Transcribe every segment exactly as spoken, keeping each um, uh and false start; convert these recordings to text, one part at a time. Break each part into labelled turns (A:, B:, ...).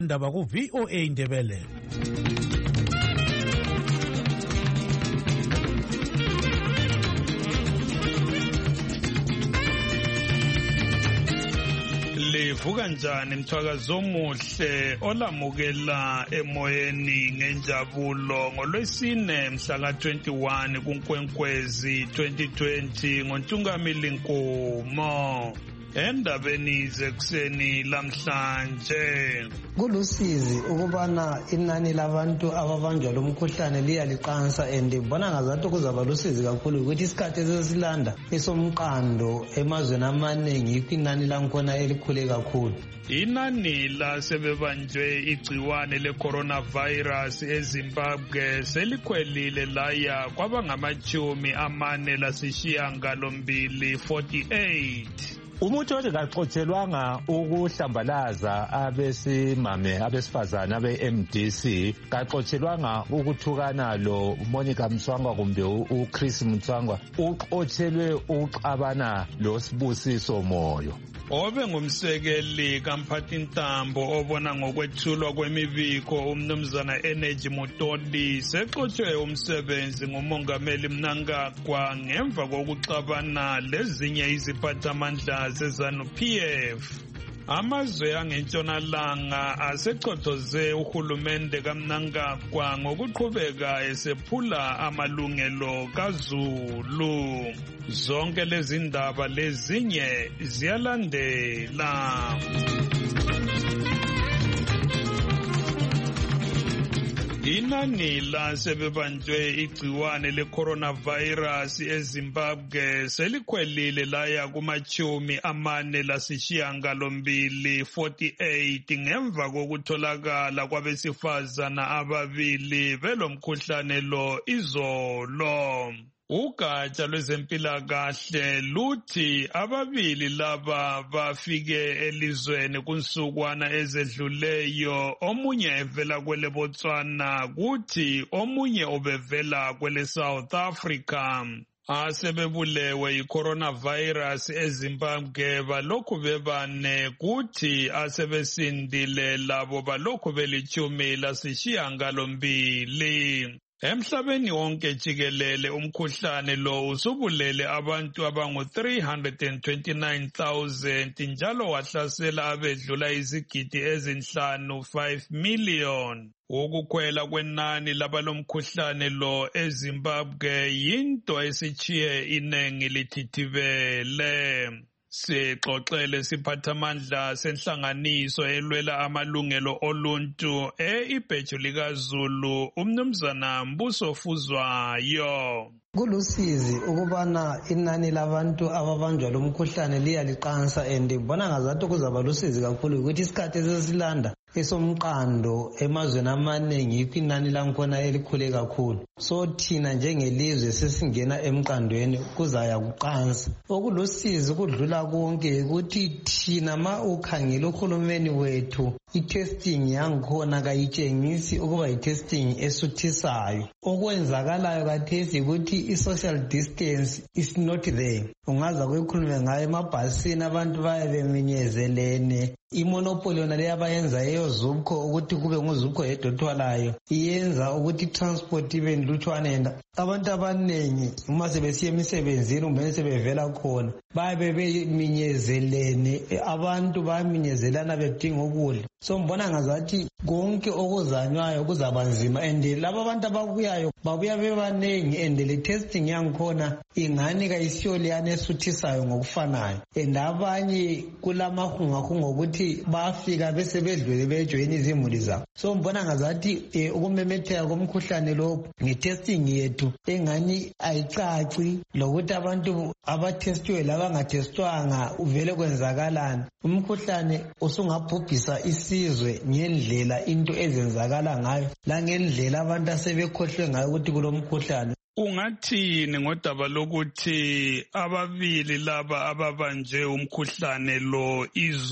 A: Ndaba ku V O A Indebele. Livuka njani mthwakazi omuhle olamukela emoyeni ngenjabulo ngolwesine mhla twenty-one kuNkwenkwezi twenty twenty ngoNtungamili Nkomo. Endabeni zekuseni lamhlanje
B: kulusizi ukubana inani labantu ababanjwa lomkhuhlane liyaliqansa and bona ngazathi kuzaba lusizi kakhulu ukuthi isikhathi esesilanda esomqando emazweni amaningi inani lankhona elikhule kakhulu.
A: Inani lasebebanjwe igciwane le-coronavirus eZimbabwe selikhwelile laya kwaba ngamachumi amane lasishiyangalombili forty-eight.
C: Umuntu othi kaxotshelwanga ukuhlambalaza abesimame abesifazana abe-M D C kaxotshelwanga ukuthukana lo Monica Mtswangwa kumbe uChris Mtswangwa uxotshelwe uxabana lo Sibusiso Moyo.
A: Obe ngumsekeli kaMphathintambo obona ngokwethulwa kwemibiko umnumzana Energy Mutoli sexotshwe umsebenzi ngumongameli Mnangagwa ngemva kokuxabana lezinye iziphathamandla zeZANU P F. Amazwe angentshonalanga asechothoze uhulumende kaMnangagwa ngokuqhubeka esephula amalungelo kaZulu. Zonke lezi ndaba lezinye ziyalandela. Inani lasebebanjwe igciwane le-coronavirus eZimbabwe selikhwelile laya kumachumi amane lasishiyangalombili forty-eight ngemva kokutholakala kwabesifazana ababili belomkhuhlane lo izolo. Ugatsha lwezempilakahle luthi ababili laba bafike elizweni kunsukwana ezedluleyo, omunye evela kwele Botswana kuthi omunye obevela kwele South Africa. Asebebulewe i-coronavirus eZimbabwe balokhu bebane kuthi asebesindile labo balokhu belichumi lasishiyangalombili. Emhlabeni wonke jikelele umkhuhlane lo usubulele abantu abangu three hundred twenty-nine thousand njalo wahlasela abedlula izigidi ezinhlanu five million. Ukukhwela kwenani labalomkhuhlane lo eZimbabwe yinto esichiye inengi lithithibele. Sixoxele siphathamandla senhlanganiso elwela amalungelo oluntu e-ibheju likaZulu umnumzana Mbuso Fuzwayo.
B: Kulusizi ukubana inani labantu ababanjwa lomkhuhlane liyaliqansa and bona ngazathi kuzaba lusizi kakhulu ukuthi isikhathi esesilanda esomqando emazweni amaningi inani lankhona elikhule kakhulu. So thina njengelizwe sesingena emqandweni kuzaya kuqansa. Okulusizi kudlula konke ukuthi thina ma ukhangela uhulumeni wethu i-testing yankhona kayitshengisi ukuba i-testing esuthisayo. Okwenzakalayo kathesi ukuthi i-social distance is not there. Ungaza kuyikhulume ngayo emabhasini abantu bayabeminyezelene. Imonopoli yona leyo abayenza eyozukho ukuthi kube nguzukho yedwa othwalayo iyenza ukuthi transport ibe nlutshwane. Abantu abanengi uma sebesiya emisebenzini kumbe sebevela khona bayabe beminyezelene, abantu bayaminyezelana bedinga ukudla. So mbona ngazathi konke okuzanywayo kuzaba nzima and laba abantu ababuyayo babuya bebanengi and le testing yankhona ingani kayisiyo leyana esuthisayo ngokufanayo and abanye kulamahungahunga ukuthi bafika bese bedlule bejoyina izimuli zabo. So mbona ngazathi eh, ukumemetheka komkhuhlane lo nge-testing yethu engani ayicaci lokuthi abantu abatestiwe labangatestwanga uvele kwenzakalani. Umkhuhlane usungabhubhisa isizwe ngendlela into ezenzakala ngayo langendlela abantu asebekhohlwe ngayo ukuthi kulomkhuhlane.
A: Ungathini ngodaba lokuthi ababili laba ababanje umkhuhlane lo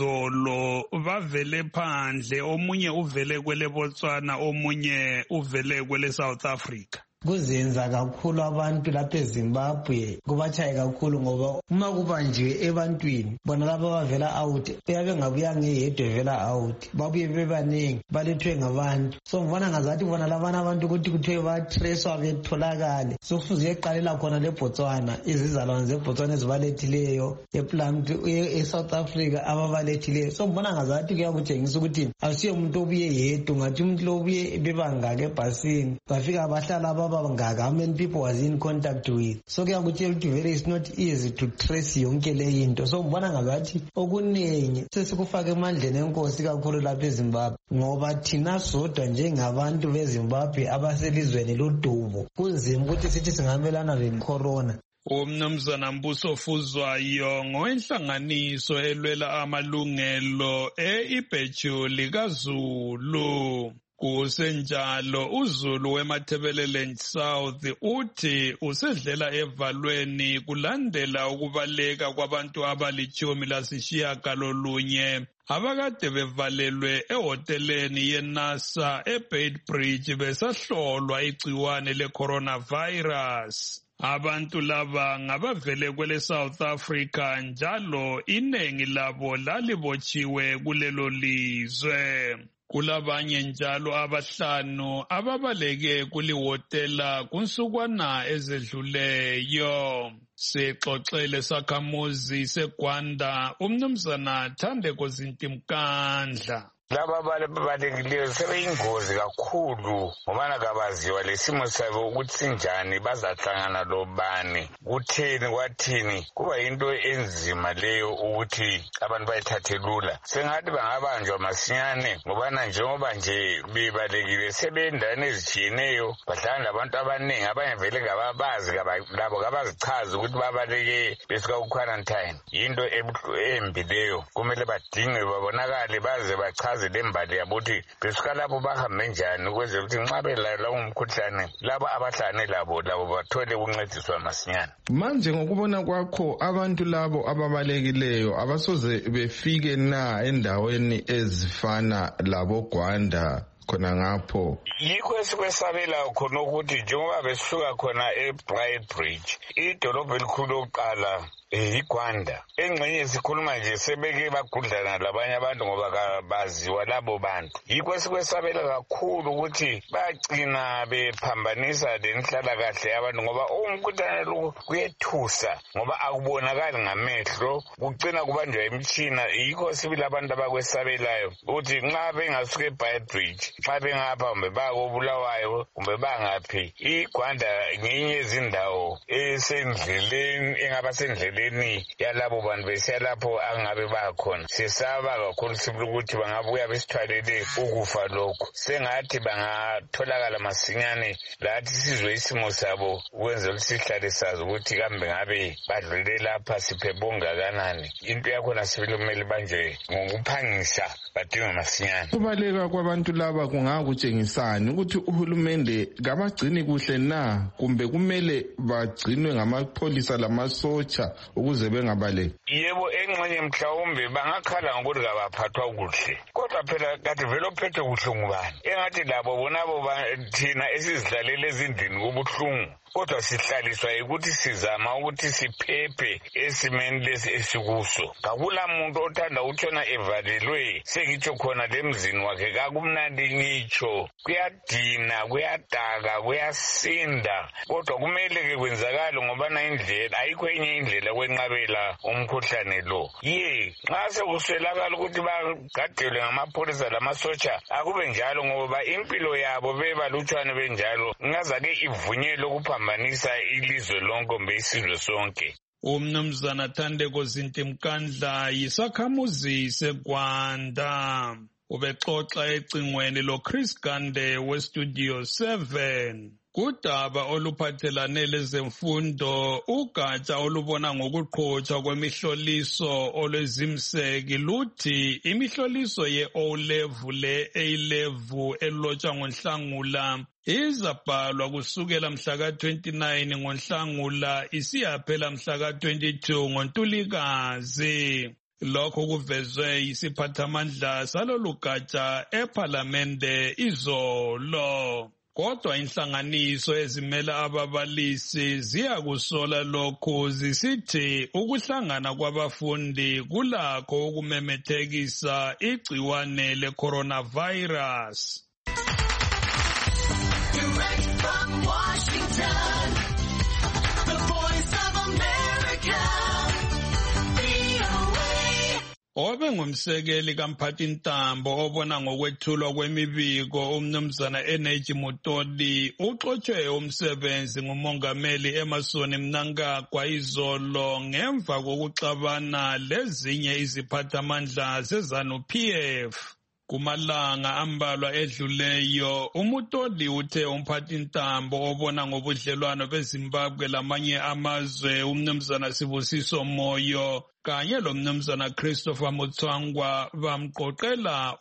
A: izolo bavele phandle, omunye uvele kwele Botswana omunye uvele kwele South Africa?
B: kuzenza kakhulu abantu lapha eZimbabwe kubatshaye kakhulu ngoba uma kubanjiwe ebantwini bona laba bavela out beyabe ngabuya ngeyedwa vela out babuye bebaningi balethwe ngabantu so ngibona ngazathi bona labana abantu ukuthi kuthiwe batreswa betholakale sokufuze eqalela khona leBotswana izizalwane zeBotswana ezibalethileyo ePlant eSouth Africa ababalethileyo so ngibona ngazathi kuyakutshengisa ukuthi asiyo umuntu obuye yedwa ngathi umuntu lobuye bebangaka ebhasini bafika bahlala babangaka how many people was in contact with so kuyakutshela ukuthi very is not easy to trace yonke le into so ngibona ngazathi okuningi sesikufaka emandleni enkosi kakhulu lapha eZimbabwe ngoba thina sodwa njengabantu beZimbabwe abaselizweni lodubo kunzima ukuthi sithi singamelana le-corona.
A: Umnumzana Mbuso Fuzwayo ngowenhlanganiso elwela amalungelo e-Ibheju likaZulu. Kusenjalo uZulu weMatabeleland South uthi usedlela evalweni kulandela ukubaleka kwabantu abalichumi lasishiyagalolunye abakade bevalelwe ehoteleni yeNASA eBeitbridge besahlolwa igciwane le-coronavirus. Abantu laba ngabavele kwele South Africa njalo iningi labo lalibotshiwe kulelo lizwe. Kulabanye njalo abahlanu ababaleke kulihotela kunsukwana ezedluleyo. Sixoxele sakhamuzi seGwanda umnumzana Thandeko Zintimkandla.
D: Laba balekileyo sebeyingozi kakhulu ngobana kabaziwa lesimo sabo ukuthi sinjani bazahlangana lobani kutheni kwathini kuba yinto enzima leyo ukuthi abantu bayithathe lula sengathi bangabanjwa masinyane ngobana njengoba nje bebalekile sebendaweni ezitshiyeneyo bahlangana labantu abaningi abanye vele kababazi labo kabazichaza ukuthi babaleke besuka ku-quarantine yinto embi leyo kumele badinge babonakale baze bachaze lembali yabuthi besuka lapho bahambe njani ukwenzela ukuthi nxa belala umkhuhlane labo abahlane labo labo bathole ukuncediswa masinyane.
E: Manje ngokubona kwakho abantu labo ababalekileyo abasoze befike na endaweni ezifana labo Gwanda khona ngapho?
D: Yikho esikwesabela khona ukuthi njengoba besuka khona eBeitbridge idolobha elikhulu lokuqala iGwanda engxenye sikhuluma nje sebeke bagudlana labanye abantu ngoba baziwa labo bantu. Yikho esikwesabela kakhulu ukuthi bagcina bephambanisa lenhlala kahle abantu ngoba umkhuhlane lo kuyethusa ngoba akubonakali ngamehlo kugcina kubanjwa imitshina. Yikho sibili abantu abakwesabelayo ukuthi nxa bengasuka eBeitbridge nxa bengapha kumbe bakobulawayo kumbe bangaphi iGwanda ngenye izindawo esendleleni engaba sendleleni yalabo bantu besiya lapho angabe bakhona. Sisaba kakhulu sibili ukuthi bangabuya besithwalele ukufa lokho sengathi bangatholakala masinyane lathi sizwe isimo sabo ukwenzela ukuthi sihlale sazi ukuthi kambe ngabe badlule lapha siphe bongakanani. Into yakhona sibili kumele banjwe ngokuphangisa badinge masinyane.
E: Kubaleka kwabantu laba kungakutshengisani ukuthi uhulumende kabagcini kuhle na kumbe kumele bagcinwe ngamapholisa lamasotsha ukuze bengabaleki?
D: Yebo engxenye mhlawumbe bangakhala ngokuthi kabaphathwa kuhle kodwa phela kade vele ophethe kuhle ngubani engathi labo bonabo thina esizidlalela ezindlini kubuhlungu kodwa sihlaliswa ukuthi sizama ukuthi siphephe esimeni lesi esikuso. Kakula muntu othanda utshona evalelwe sengitsho khona lemzini wakhe kakumnandi ngitsho kuyadina kuyadaka kuyasinda kodwa kumele ke kwenzakala ngobana indlela ayikho enye indlela kwenqabela umkhuhlane lo. Ye nxa sekuswelakala ukuthi bagadelwe ngamapholisa lamasotsha akube njalo ngoba impilo yabo bebalutshwane benjalo ngazake ivunyelwe ukuphambanisa ilizwe lonke kumbe isizwe sonke.
A: Umnumzana Thandeko Zintimkandla yisakhamuzi seGwanda. Ubexoxa ecingweni lo Chris Gande weStudio seven. Kudaba oluphathelane lezemfundo ugatsha olubona ngokuqhotshwa kwemihloliso olwezimseki luthi imihloliso ye-O level le-A level elotshwa ngoNhlangula izabhalwa kusukela mhla ka twenty-nine ngoNhlangula isiyaphela mhla ka twenty-two ngoNtulikazi. Lokho kuvezwe isiphathamandla salolu gatsha eParlamente izolo. Kodwa inhlanganiso ezimela ababalisi ziyakusola lokhu zisithi ukuhlangana kwabafundi kulakho ukumemethekisa igciwane le-coronavirus.
F: Direct from Washington, the Voice of America, V O A.
A: Obe ngumsekeli kaMphathintambo obona ngokwethulwa kwemibiko umnumzana Energy Mutoli uxotshwe umsebenzi ngumongameli Emmerson Mnangagwa izolo ngemva kokuxabana lezinye iziphathamandla zeZANU-P F. Kumalanga ambalwa edluleyo, uMutoli uthe umphathintambo obona ngobudlelwano beZimbabwe lamanye amazwe umnumzana Sibusiso Moyo kanye lomnumzana Christopher Mutsvangwa bamqoqela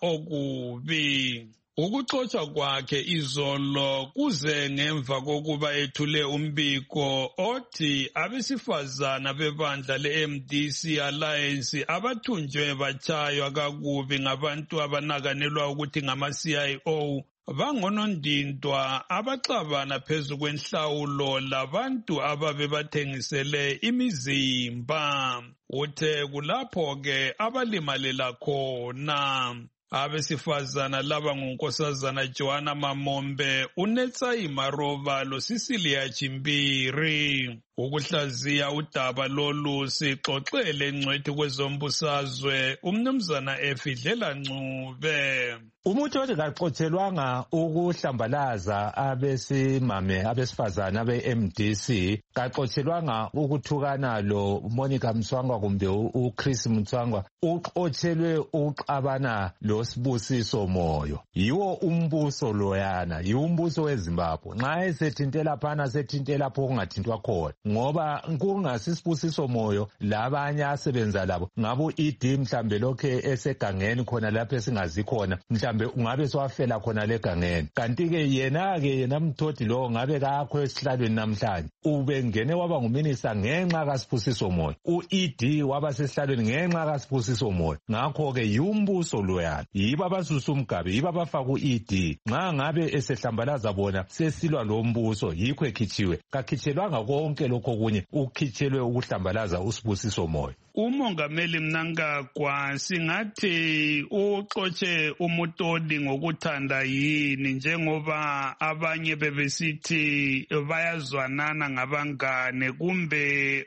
A: okubi. Ukuxotshwa kwakhe izolo kuze ngemva kokuba ethule umbiko othi abesifazana bebandla le-M D C Alliance abathunjwe batshaywa kakubi ngabantu abanakanelwa ukuthi ngama-C I O bangonondindwa abaxabana phezu kwenhlawulo labantu ababe bathengisele imizimba. Uthe kulapho-ke abalimalela khona. Abesifazana laba ngunkosazana Joanna Mamombe, uNetsayi Maroba loSicilia Chimbiri. Ukuhlaziya udaba lolu sixoxele ngcwethi kwezombusazwe umnumzana Efidlela Ncube.
C: Umutoli kaxotshelwanga ukuhlambalaza abesimame abesifazana be-M D C, kaxotshelwanga ukuthukana lo Monica Mtsvangwa kumbe uChris Mtsvangwa, uxotshelwe uxabana lo Sibusiso Moyo. Yiwo umbuso loyana, yiwo umbuso weZimbabwe. Nxa esethintela phana sethintela lapho kungathintwa khona. Ngoba kungasisibusiso Moyo labanye asebenza labo ngabo E D mhlambe lokhe esegangeni khona lapho esingazi khona mhlambe ungabe swafela khona legangeni. Kanti ke yena ke yena Mtoti lo ngabe kakho esihlalweni namhlanje ubengene waba nguminister ngenxa kaSibusiso Moyo, u-E D waba sesihlalweni ngenxa kaSibusiso Moyo. Ngakho ke yumbuso loyana, yiba abasusa umgabe, yiba abafaka u-E D. Nxa ngabe esehlambalaza bona sesilwa lo mbuso yikho ekhitshiwe, kakhitshelwanga konke lokho kunye ukhitshelwe ukuhlambalaza uSibusiso Moyo.
A: Umongameli Mnangagwa singathi uxotshe uMutoli ngokuthanda yini, njengoba abanye bebesithi bayazwanana ngabangane, kumbe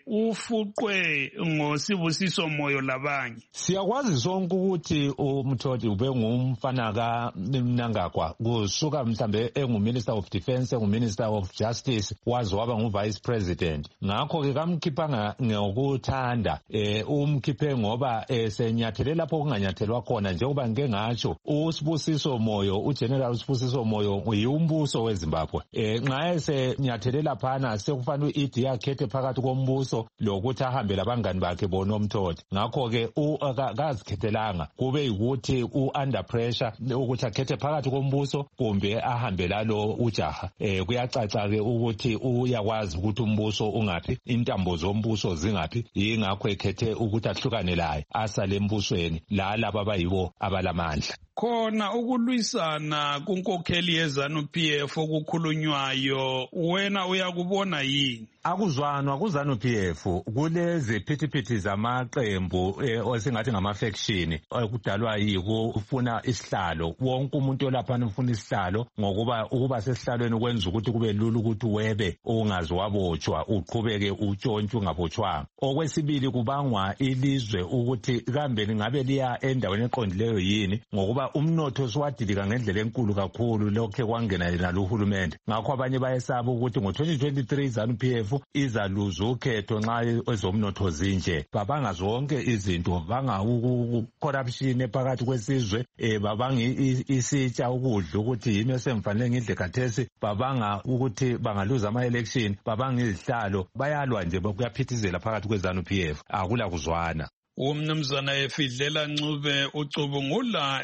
A: ufuqwe ngoSibusiso Moyo labanye?
C: Siyakwazi sonke ukuthi uMutoli ube ngumfana kaMnangagwa kusuka mhlambe enguMinister of Defence, enguMinister of Justice, waze waba nguVice President. Ngakho ke kamkhiphanga ngokuthanda eh umkhiphe ngoba esenyathele lapho kunganyathelwa khona, njengoba ngike ngatsho uSibusiso Moyo, uGeneral Sibusiso Moyo uyumbuso weZimbabwe. Eh nxa esenyathele laphana sekufanele u-E D akhethe phakathi kombuso lokuthi ahambe labangani bakhe bona uMtoli. Ngakho ke akazikhethelanga, kube ukuthi u-under pressure ukuthi akhethe phakathi kombuso kumbe ahambe lalo ujaha. Eh kuyacaca ke ukuthi uyakwazi ukuthi umbuso ungaphi, intambo zombuso zingaphi, yingakho ekhethe ukuthi ahlukane laye asale embusweni la laba abayibo abalamandla.
A: Khona ukulwisana kunkokheli yeZANU-P F okukhulunywayo, wena uyakubona yini?
C: Akuzwanwa kuZANU-P F kulezi phithiphithi zamaqembu esingathi ngama-faction okudalwa yikufuna isihlalo. Wonke umuntu olaphana ufuna isihlalo ngokuba ukuba sesihlalweni kwenza ukuthi kube lula ukuthi webe ungazi wabotshwa uqhubeke utshontshe ungabotshwanga. Okwesibili kubangwa ilizwe ukuthi kambe lingabe liya endaweni eqondileyo yini, ngokuba umnotho siwadilika ngendlela enkulu kakhulu lokhe kwangena yena luhulumende. Ngakho abanye bayesaba ukuthi ngo-twenty twenty-three ZANU-P F izaluza ukhetho nxa ezomnotho zinje. Babanga zonke izinto, banga corruption phakathi kwesizwe, babanga isitsha ukudla ukuthi yini esemfanele ngidle khathesi, babanga ukuthi bangaluza ama-election, babanga izihlalo, bayalwa nje kuyaphithizela phakathi kweZANU-P F. Akula kuzwana.
A: Umnumzana Efidlela Ncube ucubungula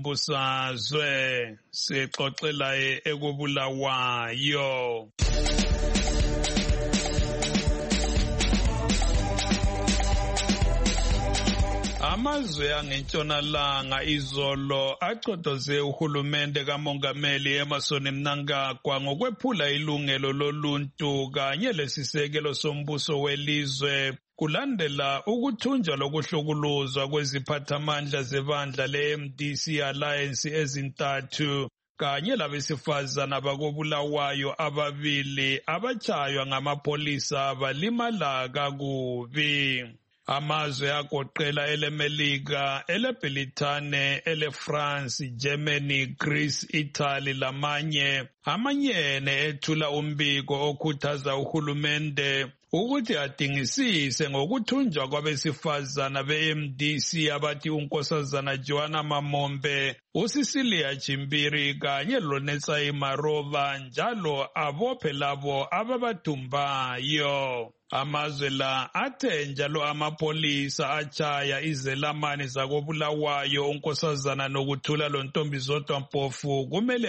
A: ezombusazwe, sixoxela ekubulawayo. Amazwe angentshonalanga izolo aqodoze uhulumende kamongameli Emmerson Mnangagwa ngokwephula ilungelo loluntu kanye lesisekelo sombuso welizwe kulandela ukuthunjwa lokuhlukuluzwa kweziphathamandla zebandla le-M D C Alliance ezintathu kanye labesifazana bakobulawayo ababili abatshaywa ngamapolisa balimala kakubi. Amazwe agoqela eleMelika, eleBritane, eleFrance, Germany, Greece, Italy lamanye amanyene ethula umbiko okhuthaza uhulumende ukuthi adingisise ngokuthunjwa kwabesifazana be-M D C abathi unkosazana Joanna Mamombe, uCecilia Chimbiri kanye loNetsai Marova njalo abophe labo ababadumbayo. Amazwe la athe njalo amapolisa atshaya izelamani zakobulawayo unkosazana nokuthula lontombi zodwa mpofu kumele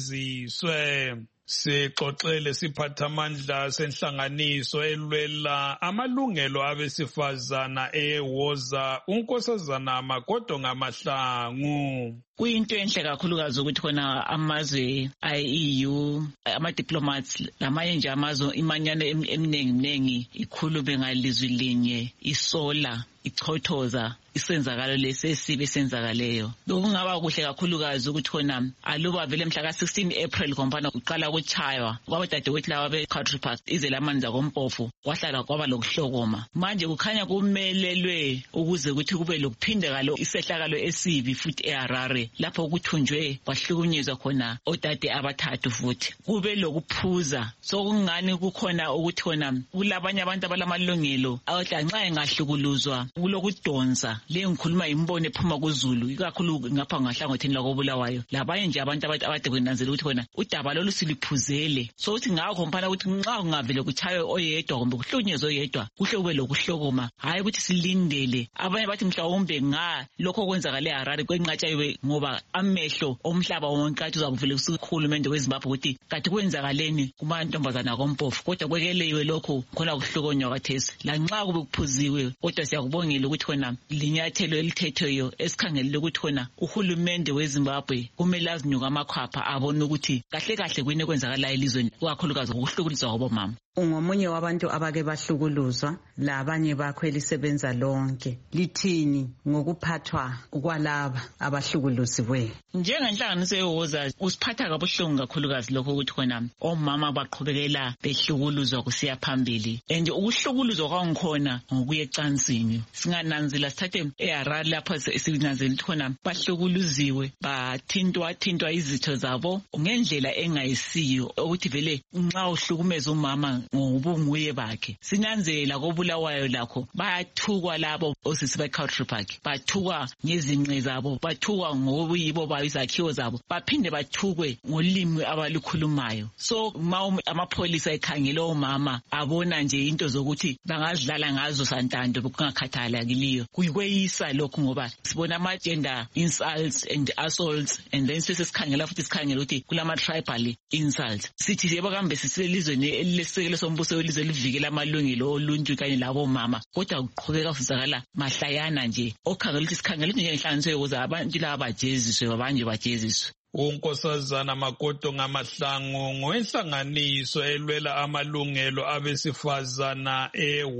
A: ajeziswe. Sixoxele siphathamandla senhlanganiso elwela amalungelo abesifazana eWoza unkosazana Magodo Ngamahlangu.
G: Kuyinto enhle kakhulukazi ukuthi khona amazwe I-E U ama-diplomats lamanye nje amazwe imanyano eminingi miningi ikhulume ngalizwi linye isola ichothoza isenzakalo lesesibe senzakaleyo. Lokungaba kuhle kakhulukazi ukuthi khona aluba vele mhla ka sixteen April kompana uqala ukuchaywa kwabadadewethu laba be-Country Park izelamani zakompofu kwahlala kwaba lokuhlokoma. Manje kukhanya kumelelwe ukuze ukuthi kube lokuphindeka lo isehlakalo esibi futhi eHarare lapho ukuthunjwe kwahlukunyezwa khona odade abathathu futhi kube lokuphuza. So kungani kukhona ukuthi khona kulabanye abantu abalamalungelo awahla nxa engahlukuluzwa kulokudonsa le ngikhuluma imbono ephuma kuZulu ikakhulu ngapha ngahlangotheni lakobulawayo labanye nje abantu abade kwenanzela ukuthi khona udaba lolu siliphuzele. So uthi ngakho mpana ukuthi nxa kungavele kuchaye oyedwa kumbe kuhlunyezwe oyedwa kuhle kube lokuhlokoma hayi ukuthi silindele. Abanye bathi mhlawumbe nga lokho kwenzakala eHarare kwenqatshayiwe ngoba amehlo omhlaba wonke athi uzabuvele kuhulumende weZimbabwe ukuthi kathi kwenzakaleni kumantombazana kompofu kodwa kwekeleyiwe lokho khona kuhlokonywa kathesi lanxa kube kuphuziwe kodwa siyakubongela ukuthi khona linyathelo elithethweyo esikhangelele ukuthi khona uhulumende weZimbabwe kumele azinyuka amakhwapha abone ukuthi kahle kahle kuyini kwenzakala elizweni kakhulukazi ukuhlukuluzwa kwabomama.
H: Ungomunye wabantu abake bahlukuluzwa labanye bakho elisebenza lonke lithini ngokuphathwa kwalaba abahlukuluziwe?
G: Njengenhlanganiso yeWoza usiphatha kabuhlungu kakhulukazi lokho ukuthi khona omama baqhubekela behlukuluzwa kusiya phambili and ukuhlukuluzwa kwangikhona ngokuye ecansini singananzela sithathe eHarare lapho sinanzela ukuthi khona bahlukuluziwe bathintwa thintwa izitho zabo ngendlela engayisiyo ukuthi vele nxa uhlukumeza umama ngobunguye bakhe. Sinanzela kobulawayo lakho bayathukwa labo osisi be-Country Park bathukwa ngezinqe zabo bathukwa ngobuyibo bayo izakhiwo zabo baphinde bathukwe ngolimi abalukhulumayo. So ma amapolisa ekhangela omama abona nje into zokuthi bangazidlala ngazo santando kungakhathalekiliyo kuyikweyisa lokho ngoba sibona ama-gender insults and assaults and then sesikhangela futhi sikhangela ukuthi kulama-tribal insults sithi yebo kambe siselizweni elilesekelo sombuso welizwe livikela amalungelo oluntu kanye labomama kodwa kuqhubeka kuzakala mahlayana nje okhangela ukuthi sikhangela ukuthi njengenhlanganiso yeWoza abantu laba bajeziswe abanye bajeziswe.
A: Unkosazana Magodo Ngamahlangu ngowenhlanganiso elwela amalungelo abesifazana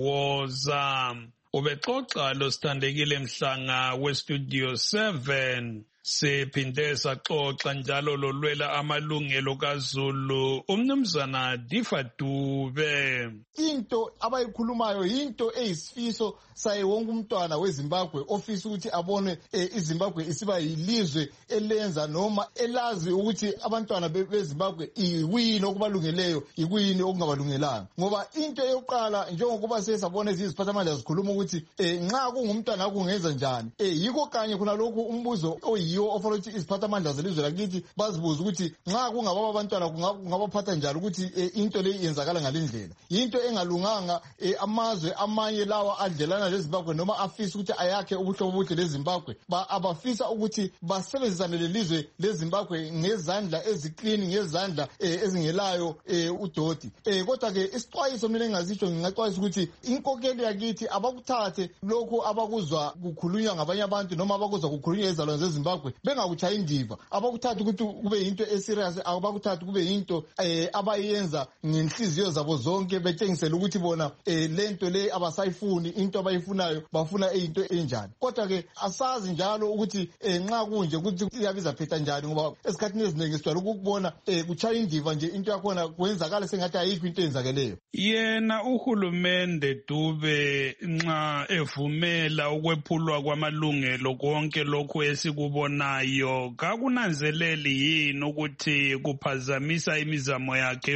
A: eWoza. Ubexoxa lo Sithandekile Mhlanga weStudio seven. Siphinde saxoxa njalo lolwela amalungelo kaZulu umnumzana Difa Dube.
I: Into abayikhulumayo into eyisifiso saye wonke umntwana weZimbabwe ofisa ukuthi abone iZimbabwe isiba yilizwe elenza noma elazi ukuthi abantwana beZimbabwe ikuyini okubalungeleyo ikuyini okungabalungelanga. Ngoba into yokuqala njengokuba sesabona iziphathamandla zikhuluma ukuthi nxa kungumntwana kungenza njani yikho kanye khona lokhu umbuzo oyiyo yiwo ofanele ukuthi iziphathamandla zelizwe lakithi bazibuze ukuthi nxa kungaba abantwana kungabaphatha njalo ukuthi into le yenzakala ngalendlela. Into engalunganga amazwe amanye lawa adlelana leZimbabwe noma afisa ukuthi ayakhe ubuhlobo obuhle leZimbabwe abafisa ukuthi basebenzisane lelizwe leZimbabwe ngezandla eziklini ngezandla ezingelayo udoti. Kodwa ke isixwayiso mina engazisho ngingaxwayisa ukuthi inkokeli yakithi abakuthathe lokho abakuzwa kukhulunywa ngabanye abantu noma abakuzwa kukhulunywa ezalwane zeZimbabwe bengakuchaya indiva, abakuthatha ukuthi kube yinto eserious, abakuthatha kube yinto abayenza ngenhliziyo zabo zonke betshengisela ukuthi bona lento le abasayifuni, into abayifunayo bafuna into enjani. Kodwa ke asazi njalo ukuthi nxa kunje ukuthi iyabiza phetha njani, ngoba esikhathini eziningi sijwayele ukubona kuchaya indiva nje into yakhona kwenzakala sengathi ayikho into eyenzakeleyo.
A: Yena uhulumende Dube nxa evumela ukwephulwa kwamalungelo konke lokho esikubonayo, kakunanzeleli yini ukuthi kuphazamisa imizamo yakhe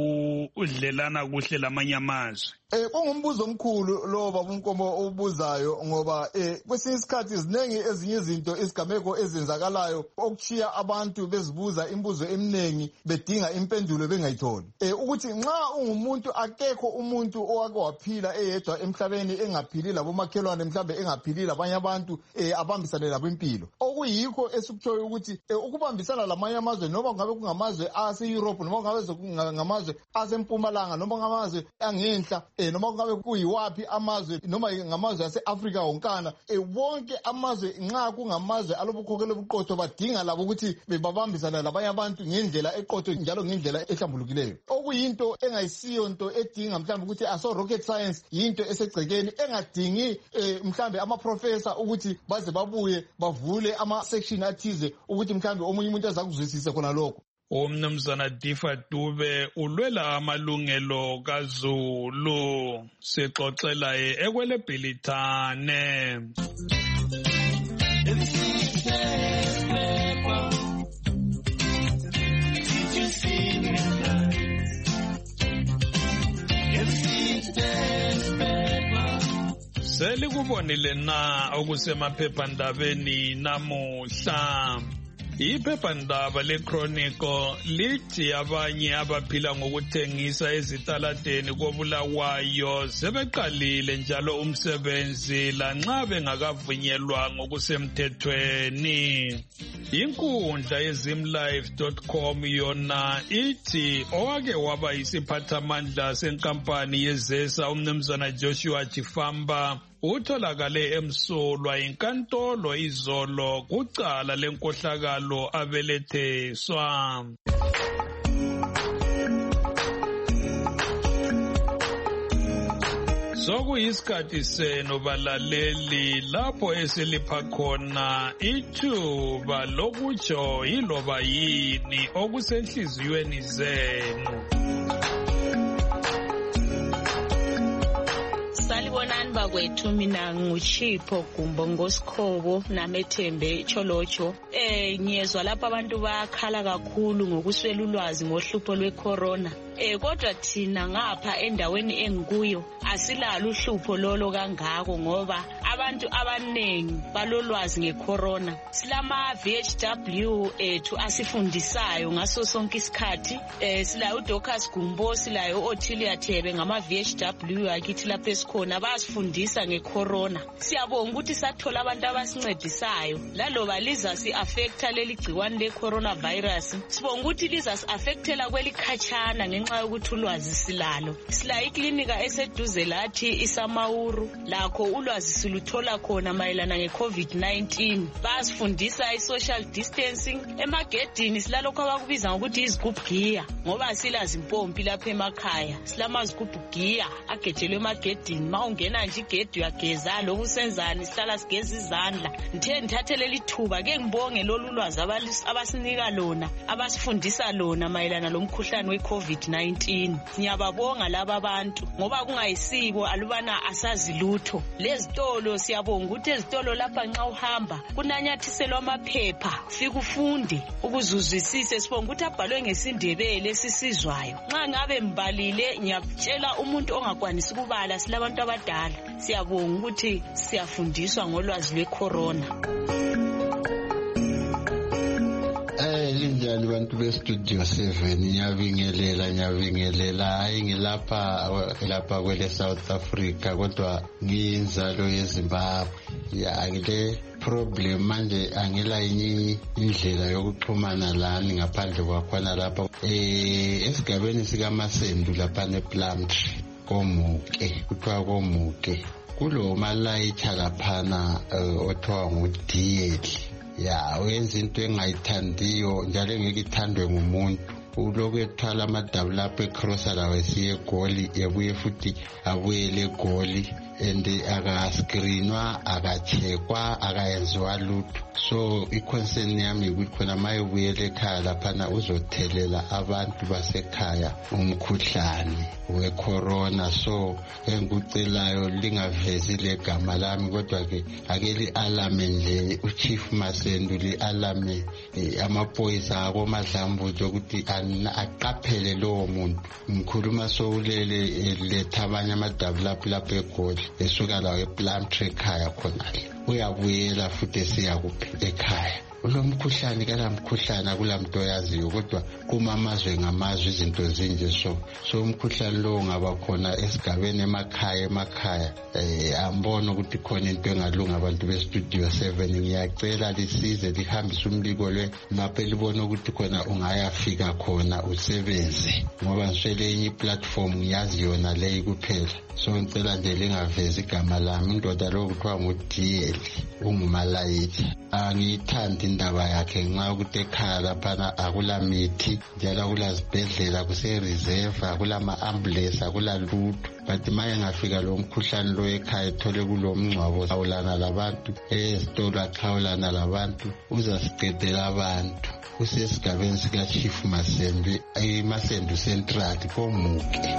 A: yokudlelana kuhle lamanye amazwe?
I: Eh kungumbuzo omkhulu lo baba uNkomo obuzayo, ngoba eh kwesinye isikhathi izinengi ezinye izinto isigameko ezenzakalayo okuchiya abantu bezibuza imibuzo eminingi bedinga impendulo bengayitholi. Eh ukuthi nxa ungumuntu akekho umuntu owake waphila eyedwa emhlabeni engaphili labomakhelwane mhlambe engaphili labanye abantu eh abambisane labo impilo. Okuyikho esikutshoyo ukuthi ukubambisana lamanye amazwe noma ngabe kungamazwe ase Europe noma ngabe ngamazwe asempumalanga noma ngamazwe angenhla eh noma kungabe kuyiwapi amazwe noma ngamazwe ase-Africa wonkana, wonke amazwe nxa kungamazwe alobukhokhelo obuqotho badinga labo ukuthi bebabambisana labanye abantu ngendlela eqotho njalo ngendlela ehlambulukileyo. Okuyinto engayisiyo nto edinga mhlawumbe ukuthi aso rocket science, yinto esegcekeni engadingi mhlawumbe amaprofessor ukuthi baze babuye bavule ama-section athize ukuthi mhlawumbe omunye umuntu azakuzwisise khona lokho.
A: Umnumzana Difa Dube ulwela amalungelo kaZulu, sixoxela ekwele Bhilithane. Selikubonile na okusemaphephandabeni namuhla? Iphephandaba leChronicle lithi abanye abaphila ngokuthengisa ezitaladeni koBulawayo sebeqalile njalo umsebenzi lanxa bengakavunyelwa ngokusemthethweni. Inkundla yezimlife dot com yona ithi owake waba yisiphathamandla senkampani yezesa umnumzana Joshua Chifamba utholakale emsulwa inkantolo izolo kucala lenkohlakalo abeletheswa. Sokuyisikhathi senu balaleli lapho esilipha khona ithuba lokutsho yiloba yini okusenhliziyweni zenu.
J: Salibonani bakwethu, mina nguChipho Gumbo Ngosikhobo naMethembe Cholocho. Eh ngiyezwa lapha abantu bakhala kakhulu ngokuswela ulwazi ngohlupho lwecorona. Eh kodwa thina ngapha endaweni engikuyo asilalo uhlupho lolo kangako ngoba abantu abanengi balolwazi ngecorona. Silama V H W ethu asifundisayo ngaso sonke isikhathi. Eh silayo uDocas Gumbo, silayo Othilia Thebe ngama V H W akithi lapha esikhona basifundisa ngecorona. Siyabonga ukuthi sathola abantu abasincedisayo laloba liza si affecta leli gciwane le-coronavirus. Sibonga ukuthi liza si affectela kwelikhatshana ngenxa yokuthi ulwazi silalo. Sila iklinika eseduze lathi iSamauru, lakho ulwazi siluthola khona mayelana nge-COVID nineteen. Basifundisa i-social distancing. Emagedini silalokho abakubiza ngokuthi izigubhu gear ngoba silazi impompi lapha emakhaya. Silamazigubhu gear agejelwe emagedini. Mawungena nje igedi uyageza, lokhu senzani sihlala sigeza izandla. Ngithe ngithathe leli thuba ke ngibonge lolu lwazi abasinika lona, abasifundisa lona mayelana lomkhuhlane we-COVID nineteen. Ngiyababonga laba abantu ngoba kungayisibo alubana asazi lutho. Lezitolo siyabonga ukuthi ezitolo lapha nxa uhamba kunanyathiselwa amaphepha, fika ufunde ukuzuzwisise. Sibonga ukuthi abhalwe ngesindebele sisizwayo. Nxa ngabe mbalile ngiyatshela umuntu ongakwanisi ukubala silabantu abadala. Siyabonga ukuthi siyafundiswa ngolwazi lwecorona.
K: Eh linjani bantu be Studio seven nyabingelela nyabingelela hayi ngilapha lapha kwele South Africa kodwa ngiyinzalo yeZimbabwe. Ya ngile problem manje angila yini indlela yokuxhumana lani ngaphandle kwakhona lapha eh esigabeni sika Masendu lapha nePlumtree komuke kuthiwa komuke kulo malayitha laphana othiwa nguD L. Ya wenza into engayithandiyo njalo engeke ithandwe ngumuntu uloku ethwala amadabula apha ecrossa lawo esiye egoli ebuye futhi abuyele egoli and akaskrinwa akachekwa akayenziwa lutho. So iconcern yami ukuthi khona maye ubuyele ekhaya laphana uzothelela abantu basekhaya umkhuhlane wecorona. So engikucelayo lingavezi legama lami kodwa ke ake li-alame nje uChief Masendu li-alame amaphoyisa akoMadlambuzo ukuthi aqaphele lowo muntu. Ngikhuluma sowulele letha abanye amadabula lapha egoli esuka lawo ePlumtree ekhaya khonale uyabuyela futhi esiyakuphi ekhaya. Ulo mkhuhlane kala mkhuhlane akulamntu oyaziyo kodwa kuma amazwe ngamazwe izinto zinje. So so umkhuhlane lo ngaba khona esigabeni emakhaya emakhaya eh ambona ukuthi khona into engalunga abantu be Studio seven. Ngiyacela lisize lihambise umbiko le lapha libona ukuthi khona ungayafika khona usebenze ngoba ngiswele enye platform ngiyazi yona leyi kuphela. So ngicela nje lingavezi igama lami indoda lo kuthiwa nguD L ungumalayitha. Angiyithandi indaba yakhe nxa ukuthi ekhaya laphana akula mithi njalo akula zibhedlela kuse reserve akula ma ambulance akula lutho. But maye ngafika lo mkhuhlane lo ekhaya ethole kulo mngcwabo awulana labantu ezitolo axhawulana labantu uzasiqedela abantu. Usesigabeni sika Chief Masendu eMasendu Central komuke.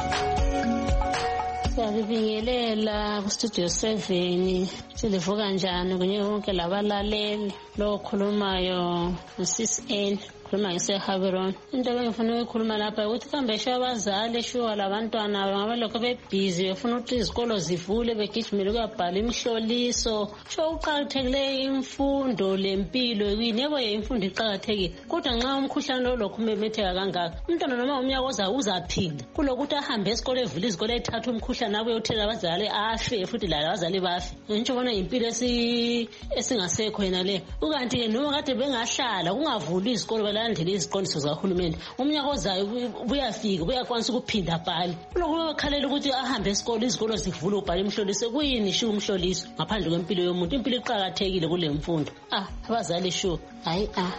L: Siyabingelela kuStudio seven silivuka njani kunye konke labalaleli lo khulumayo uSis N khuluma ngeseHaberon. Into engifuna ukukhuluma lapha ukuthi kambe sho abazali sho labantwana ngabe lokho bebhizi befuna ukuthi izikolo zivule begijimele ukubhala imihloliso. Sho uqhakathekile imfundo lempilo yini yebo imfundo iqhakathekile kodwa nxa umkhuhlane lo lokho umemetheka kangaka umntwana noma umnyaka oza uzaphinda kulokuthi ahambe esikole evule izikole ethatha umkhuhlane abuye uthela abazali afe futhi la abazali bafe. Ngitsho bona impilo esi esingasekho yena le ukanti ke noma kade bengahlala kungavuli izikole landele iziqondiso zikahulumeni umnyaka ozayo buyafika buyakwanisa ukuphinda bhali lokho bakhalela ukuthi ahambe esikole izikolo zivule ubhala imhloliso kuyini shu umhloliso ngaphandle kwempilo yomuntu. Impilo iqhakathekile kule mfundo. Ah abazali shu hayi ah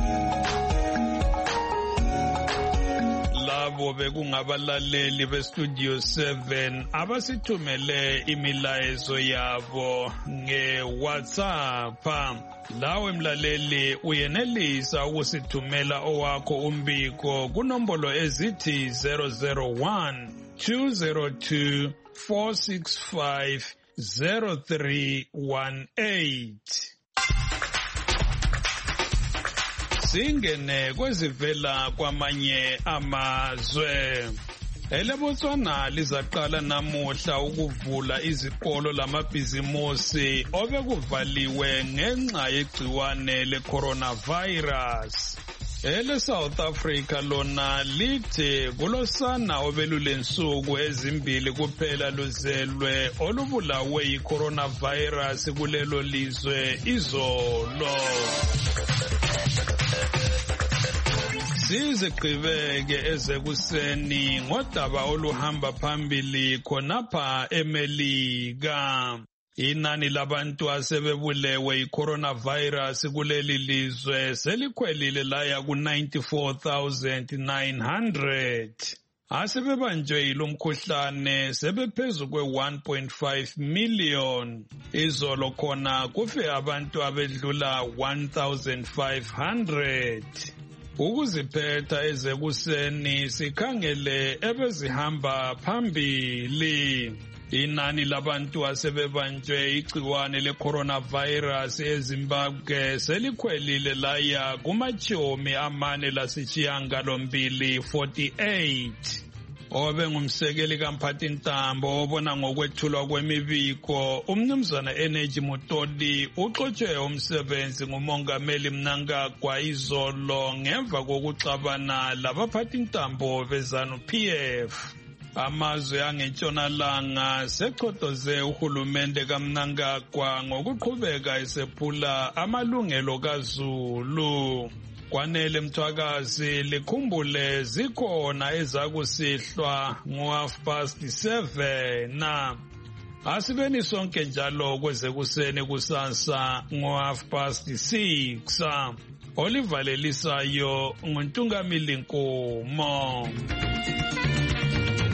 A: labo bekungabalaleli beStudio seven abasithumele imilayezo yabo ngeWhatsApp. Lawe mlaleli uyenelisa ukusithumela owakho umbiko kunombolo ezithi zero zero one two zero two four six five zero three one eight. Singene kwezivela kwamanye amazwe. EleBotswana lizaqala namuhla ukuvula izikolo lamabhizimusi obekuvaliwe ngenxa yegciwane le-coronavirus. EleSouth Africa lona lithi kulosana obelulensuku ezimbili kuphela luzelwe olubulawe yi-coronavirus kulelo lizwe izolo. Sizigqibeke ezekuseni ngodaba oluhamba phambili khonapha eMelika. Inani labantu asebebulewe yi-coronavirus kuleli lizwe selikhwelile laya ku-ninety-four thousand nine hundred. Asebebanjwe yilo mkhuhlane sebephezu kwe-one point five million. Izolo khona kufe abantu abedlula one thousand five hundred. Ukuziphetha ezekuseni sikhangele ebezihamba phambili. Inani labantu asebebanjwe igciwane le-coronavirus eZimbabwe selikhwelile laya kumachomi amane lasishiyangalombili forty-eight. obe ngumsekeli kaMphathintambo obona ngokwethulwa kwemibiko umnumzana Energy Mutoli uxotshwe umsebenzi ngumongameli Mnangagwa izolo ngemva kokuxabana labaphathintambo bezanu P F. Amazwe angentshonalanga sechotoze uhulumende kaMnangagwa ngokuqhubeka esephula amalungelo kaZulu. Kwanele Mthwakazi likhumbule zikhona ezakusihlwa ngo-half past seven na asibeni sonke njalo kwezekuseni kusasa ngo-half past six. Olivalelisayo nguNtungamili Nkomo.